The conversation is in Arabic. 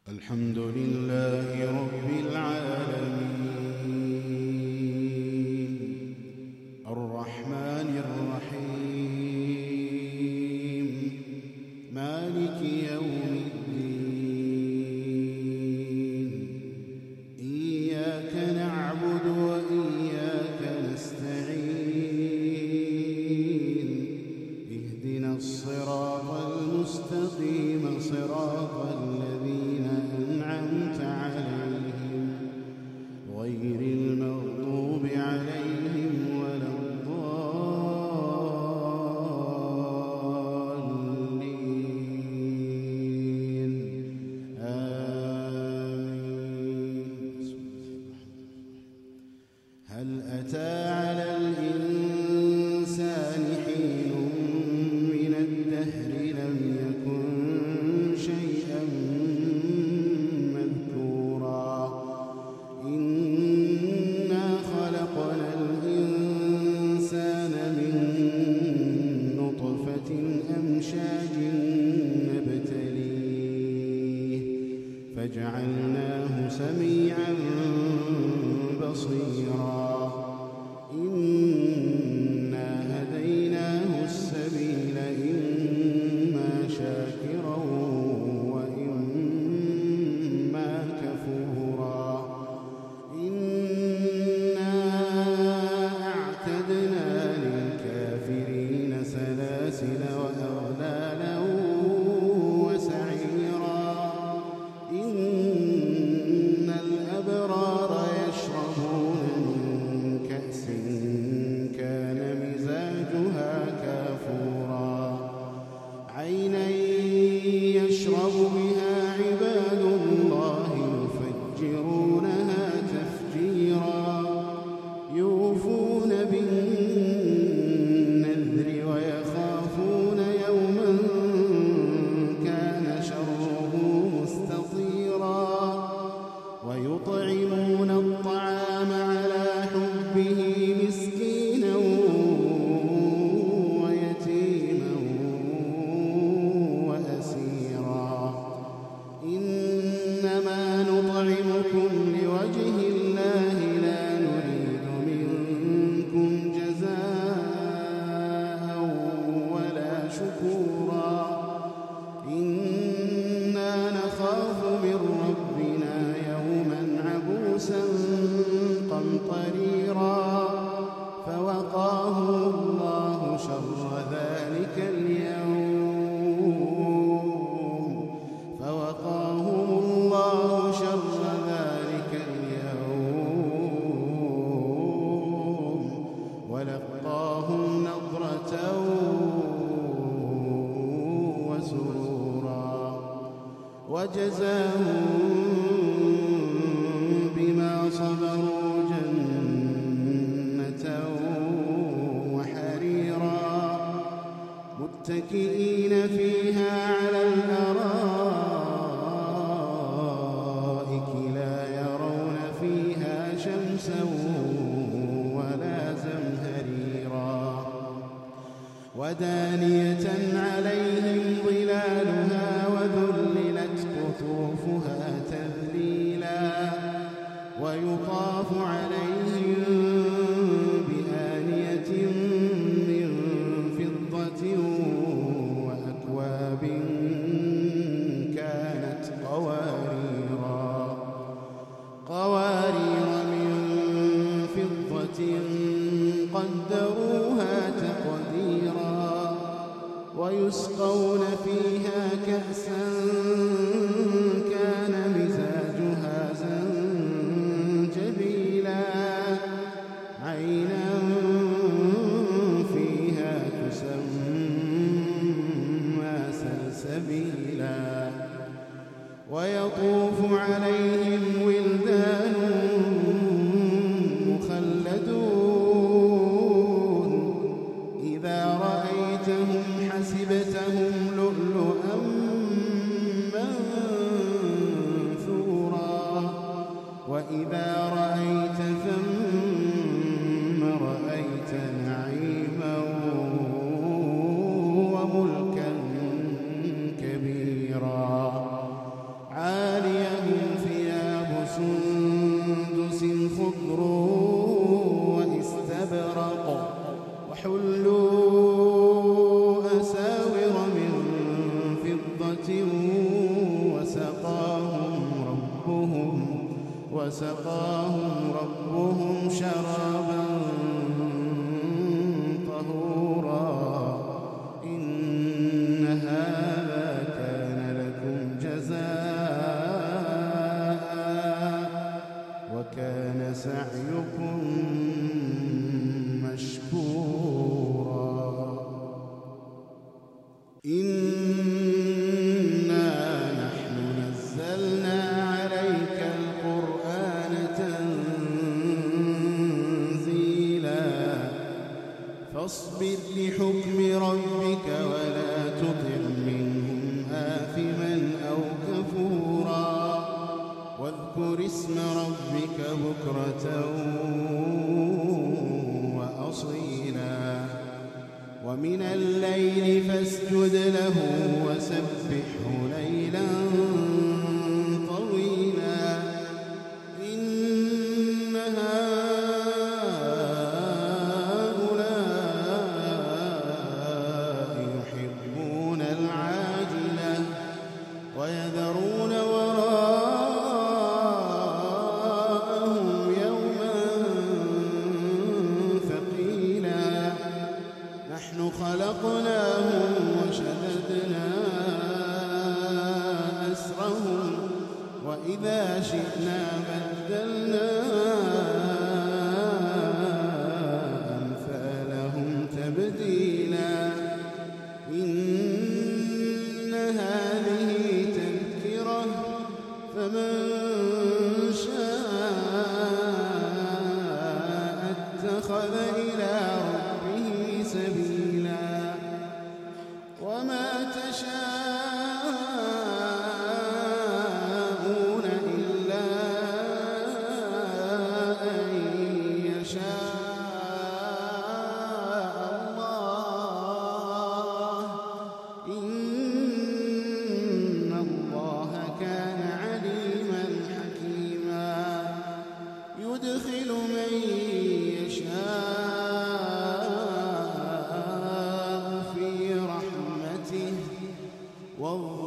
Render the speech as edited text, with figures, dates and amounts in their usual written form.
الحمد لله رب العالمين الرحمن الرحيم مالك يوم الدين إياك نعبد وإياك نستعين اهدنا الصراط المستقيم صراط الذين أنعمت عليهم غير المغضوب عليهم ولا الضالين آمين. هل أتى على الإنسان حين من الدهر لم يكن شيئا مذكورا إنا خلقنا الإنسان من نطفة أمشاج نبتليه فجعلناه سميعا بصيرا إنا هديناه السبيل إما شاكرا وإما كفورا إنا أعتدنا للكافرين سلاسل وأغلالا وسعيرا إن الأبرار يشربون من كأس كان مزاجها كافورا عينا يشرب بها عباد الله يفجرونها تفجيرا يوفون بالنذر ويخافون يوما كان شره مستطيرا ويطعمون الطعام على حبه مسكينا ويتيما وأسيرا إنما نطعمكم لوجه الله لا نريد منكم جزاء ولا شكورا إنا نخاف من ربنا يوما عبوسا قمطريرا فوقاهم الله شر ذلك اليوم ولقاهم نضرة وسرورا وجزاهم بما صبروا جنة وحريرا متكئين فيها على الأرائك لا يرون فيها شمسا ولا زمهريرا ودانية عليهم ظلالها وذللت قطوفها تذليلا ويطاف عليهم بآنية من فضة وأكواب كانت قوارير من فضة قدروها تقديرا ويسقون فيها كأسا كان مزاجها زنجبيلا عينا فيها تسمى سلسبيلا ويطوف عليهم ولدان مخلدون إذا رأيتهم حسبتهم لؤلؤا منثورا وإذا رأيت ثم رأيت نعيما وملكا كبيرا عاليا وسقاهم ربهم شرابا طهورا إن هذا كان لكم جزاء وكان سعيكم مشكورا إنا نحن نزلنا عليك القرآن تنزيلا فاصبر لحكم ربك ولا تطع منهم آثما أو كفورا واذكر اسم ربك بكرة وأصيلا ومن الليل فاسجد له وسبحه ليلا طويلا إن هؤلاء يحبون العاجلة ويذرون وراءهم يوما ثقيلا نحن خلقناهم وشددنا أسرهم وإذا شئنا بدلنا أمثالهم تبديلا إن هذه تذكرة فمن شاء اتخذ إلى ربه سبيلا وما تشاءون إلا أن يشاء الله إن الله كان عليما حكيما يدخل من يشاء في رحمته